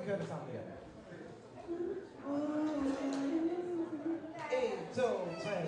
kører det sammen her. 1, 2, 3.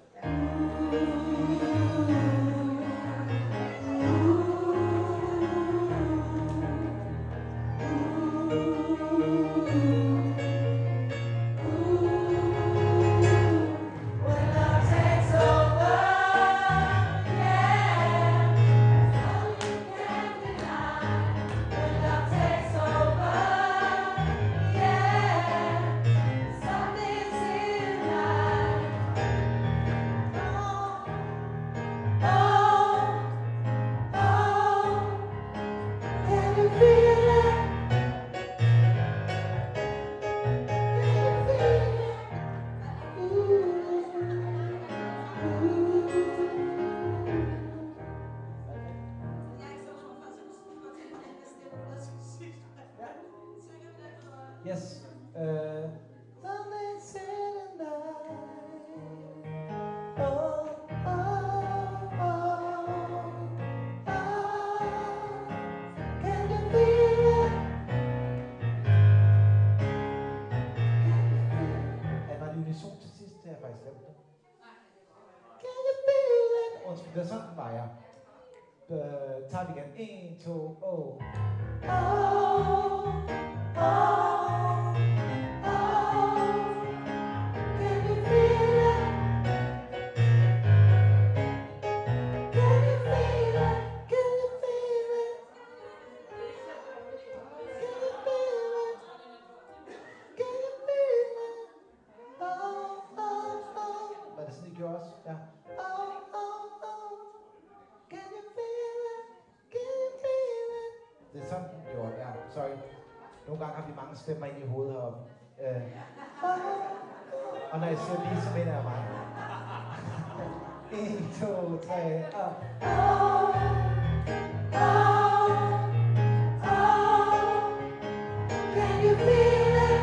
Yes. Something's in the night. Oh, oh, oh, oh. Can you feel it? Er der en unison til sidst? Det har jeg faktisk glemt det. Can you feel it? Undskyld, det er sådan, den var jeg. Tager vi igen. 1, 2, oh. Oh, oh. Ja. Det er sådan, den gjorde. Ja, sorry. Nogle gange har vi mange stemmer ind i hovedet heroppe. Og når jeg siger lige, så mener jeg mig. 1, 2, 3, og... Can you feel it?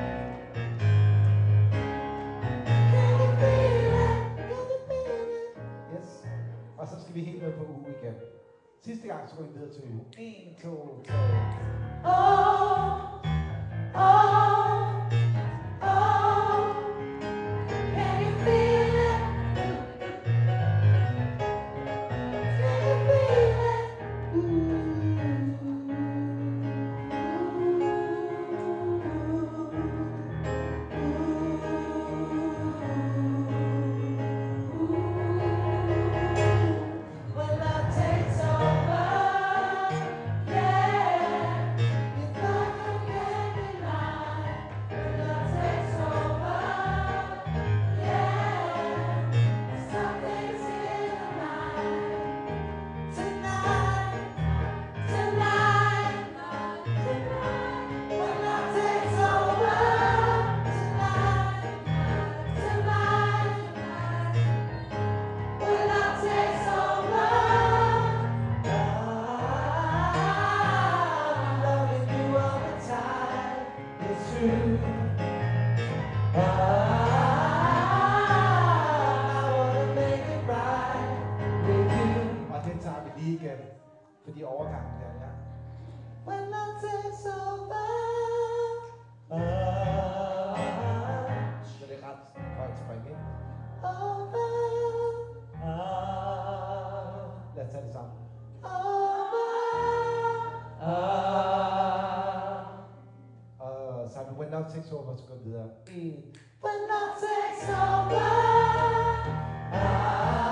Og så skal vi helt med på uge igen. Sidste gang så går vi videre til uge. 1, 2, 3. Oh, oh, oh. Can you feel it? Can you feel it? Fordi overgangen der, ja. When I takes over. Så det er ret højt spring, ikke? Lad os tage det sammen. Og så har vi When Love Takes Over, så går vi videre. When Love Takes Over.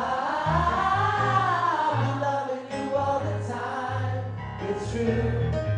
True.